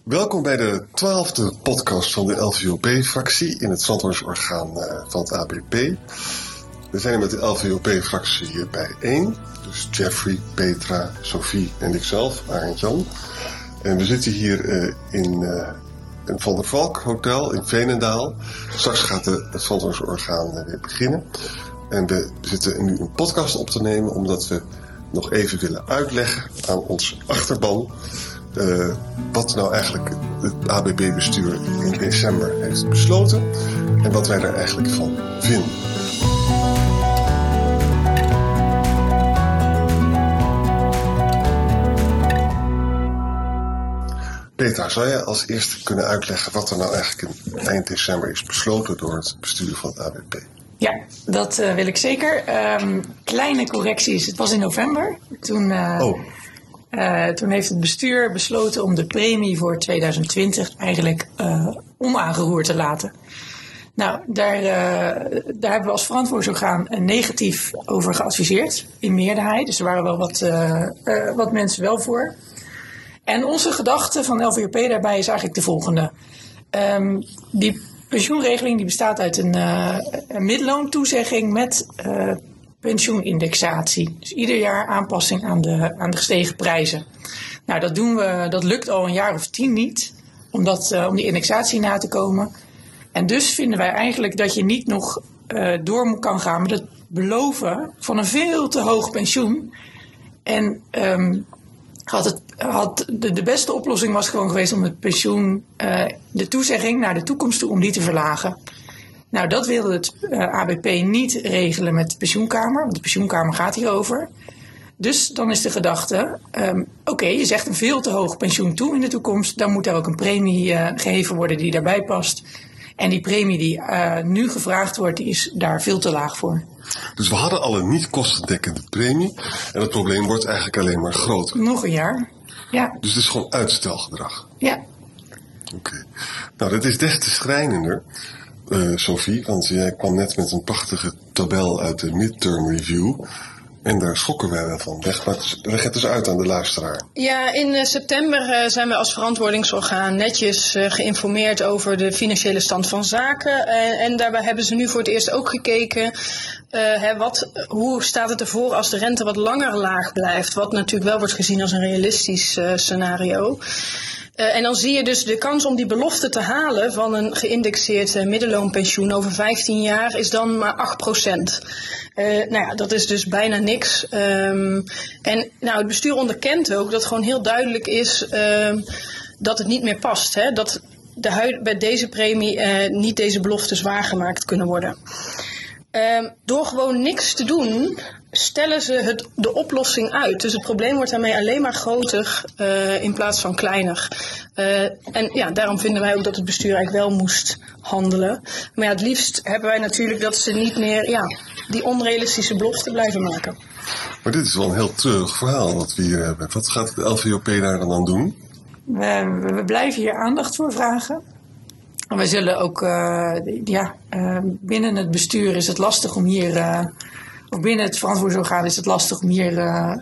Welkom bij de 12e podcast van de LVOP-fractie in het verantwoordingsorgaan van het ABP. We zijn met de LVOP-fractie bijeen. Dus Jeffrey, Petra, Sophie en ikzelf, Arend Jan. En we zitten hier in het Van der Valk Hotel in Veenendaal. Straks gaat het verantwoordingsorgaan weer beginnen. En we zitten nu een podcast op te nemen omdat we nog even willen uitleggen aan ons achterban wat nou eigenlijk het ABB-bestuur in december heeft besloten en wat wij daar eigenlijk van vinden. Petra, zou jij als eerste kunnen uitleggen wat er nou eigenlijk in eind december is besloten door het bestuur van het ABP? Ja, dat wil ik zeker. Kleine correcties, het was in november. Toen heeft het bestuur besloten om de premie voor 2020 eigenlijk onaangeroerd te laten. Nou, daar hebben we als verantwoordingsorgaan negatief over geadviseerd, in meerderheid. Dus er waren wel wat mensen wel voor. En onze gedachte van LVOP daarbij is eigenlijk de volgende. Die pensioenregeling die bestaat uit een middelloontoezegging met pensioenindexatie. Dus ieder jaar aanpassing aan de gestegen prijzen. Nou, dat lukt al een jaar of 10 niet, om die indexatie na te komen. En dus vinden wij eigenlijk dat je niet nog door kan gaan met het beloven van een veel te hoog pensioen. En de beste oplossing was gewoon geweest om het pensioen, de toezegging naar de toekomst toe, om die te verlagen. Nou, dat wilde het ABP niet regelen met de pensioenkamer, want de pensioenkamer gaat hierover. Dus dan is de gedachte, oké, je zegt een veel te hoog pensioen toe in de toekomst, dan moet er ook een premie geheven worden die daarbij past. En die premie die nu gevraagd wordt, die is daar veel te laag voor. Dus we hadden al een niet kostendekkende premie en het probleem wordt eigenlijk alleen maar groter. Nog een jaar, ja. Dus het is gewoon uitstelgedrag? Ja. Oké. Nou, dat is des te schrijnender, Sophie, want jij kwam net met een prachtige tabel uit de midterm review. En daar schokken wij wel van. Leg het dus uit aan de luisteraar. Ja, in september zijn we als verantwoordingsorgaan netjes geïnformeerd over de financiële stand van zaken. En daarbij hebben ze nu voor het eerst ook gekeken, hoe staat het ervoor als de rente wat langer laag blijft. Wat natuurlijk wel wordt gezien als een realistisch scenario. En dan zie je dus de kans om die belofte te halen van een geïndexeerd middelloonpensioen over 15 jaar is dan maar 8%. Dat is dus bijna niks. Het bestuur onderkent ook dat het gewoon heel duidelijk is dat het niet meer past. Hè? Dat bij deze premie niet deze beloftes waargemaakt kunnen worden. Door gewoon niks te doen, stellen ze de oplossing uit. Dus het probleem wordt daarmee alleen maar groter in plaats van kleiner. Daarom vinden wij ook dat het bestuur eigenlijk wel moest handelen. Maar het liefst hebben wij natuurlijk dat ze niet meer die onrealistische beloften blijven maken. Maar dit is wel een heel treurig verhaal wat we hier hebben. Wat gaat de LVOP daar dan aan doen? We blijven hier aandacht voor vragen. We zullen ook, binnen het bestuur is het lastig om hier, of binnen het verantwoordingsorgaan is het lastig om hier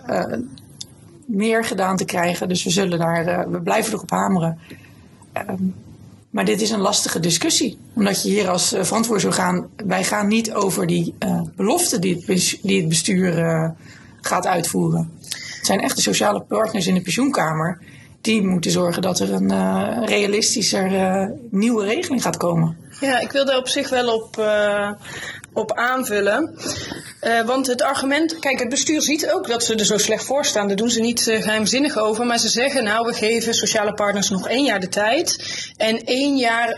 meer gedaan te krijgen. Dus we blijven erop hameren. Maar dit is een lastige discussie. Omdat je hier als verantwoordingsorgaan, wij gaan niet over die belofte die het bestuur gaat uitvoeren. Het zijn echt de sociale partners in de pensioenkamer. Die moeten zorgen dat er een realistischer nieuwe regeling gaat komen. Ja, ik wil daar op zich wel op aanvullen. Want het argument, kijk, het bestuur ziet ook dat ze er zo slecht voor staan. Daar doen ze niet geheimzinnig over. Maar ze zeggen, we geven sociale partners nog 1 jaar de tijd. En 1 jaar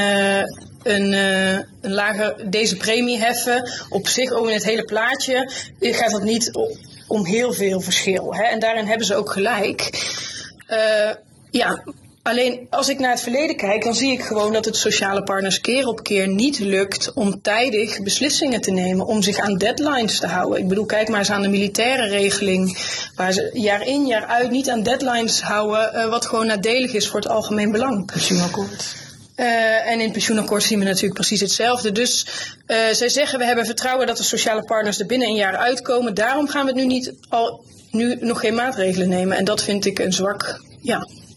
een lager deze premie heffen. Op zich ook in het hele plaatje gaat dat niet om heel veel verschil. Hè? En daarin hebben ze ook gelijk. Alleen als ik naar het verleden kijk, dan zie ik gewoon dat het sociale partners keer op keer niet lukt om tijdig beslissingen te nemen, om zich aan deadlines te houden. Ik bedoel, kijk maar eens aan de militaire regeling, waar ze jaar in jaar uit niet aan deadlines houden, wat gewoon nadelig is voor het algemeen belang. Pensioenakkoord. En in het pensioenakkoord zien we natuurlijk precies hetzelfde. Dus zij zeggen, we hebben vertrouwen dat de sociale partners er binnen een jaar uitkomen. Daarom gaan we het nu nog geen maatregelen nemen. En dat vind ik een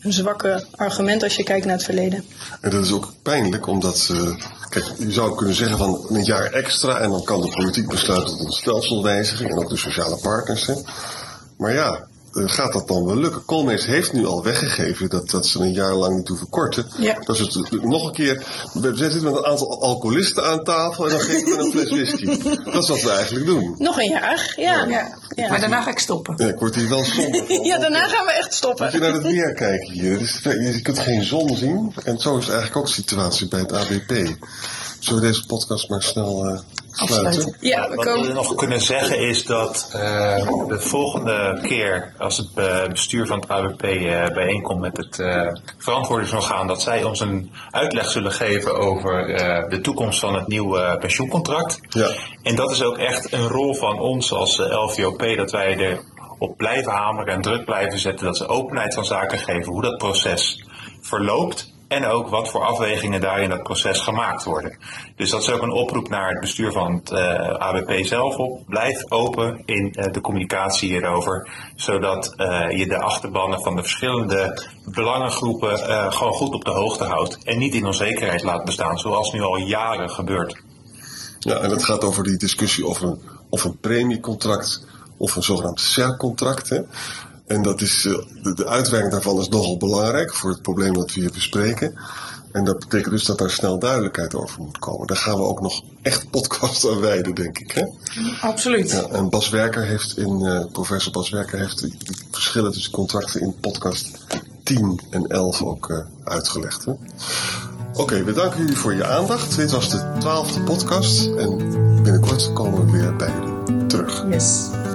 zwakke argument als je kijkt naar het verleden. En dat is ook pijnlijk, omdat kijk, je zou kunnen zeggen van een jaar extra en dan kan de politiek besluiten tot een stelselwijziging en ook de sociale partners. Hè. Maar ja, gaat dat dan wel lukken? Koolmees heeft nu al weggegeven dat ze een jaar lang niet hoeven korten. Ja. Dat is het nog een keer. We zitten met een aantal alcoholisten aan tafel en dan geven we een fles whisky. Dat is wat we eigenlijk doen. Nog een jaar, ja. Maar daarna ga ik stoppen. Ja, ik word hier wel somber van. Ja, daarna gaan we echt stoppen. Moet je naar het weer kijken hier. Je kunt geen zon zien. En zo is het eigenlijk ook de situatie bij het ABP. Zullen we deze podcast maar snel sluiten? Ja, Wat we nog kunnen zeggen is dat de volgende keer als het bestuur van het ABP bijeenkomt met het verantwoordingsorgaan, dat zij ons een uitleg zullen geven over de toekomst van het nieuwe pensioencontract. Ja. En dat is ook echt een rol van ons als LVOP, dat wij erop blijven hameren en druk blijven zetten, dat ze openheid van zaken geven, hoe dat proces verloopt. En ook wat voor afwegingen daar in dat proces gemaakt worden. Dus dat is ook een oproep naar het bestuur van het ABP zelf op. Blijf open in de communicatie hierover. Zodat je de achterbannen van de verschillende belangengroepen gewoon goed op de hoogte houdt. En niet in onzekerheid laat bestaan, zoals nu al jaren gebeurt. Ja, en het gaat over die discussie of een premiecontract of een zogenaamd SER-contract. Hè? En dat is, de uitwerking daarvan is nogal belangrijk voor het probleem dat we hier bespreken. En dat betekent dus dat daar snel duidelijkheid over moet komen. Daar gaan we ook nog echt podcast aan wijden, denk ik. Hè? Absoluut. Ja, en professor Bas Werker heeft die verschillen tussen contracten in podcast 10 en 11 ook uitgelegd. Oké, we danken jullie voor je aandacht. Dit was de 12e podcast. En binnenkort komen we weer bij jullie terug. Yes.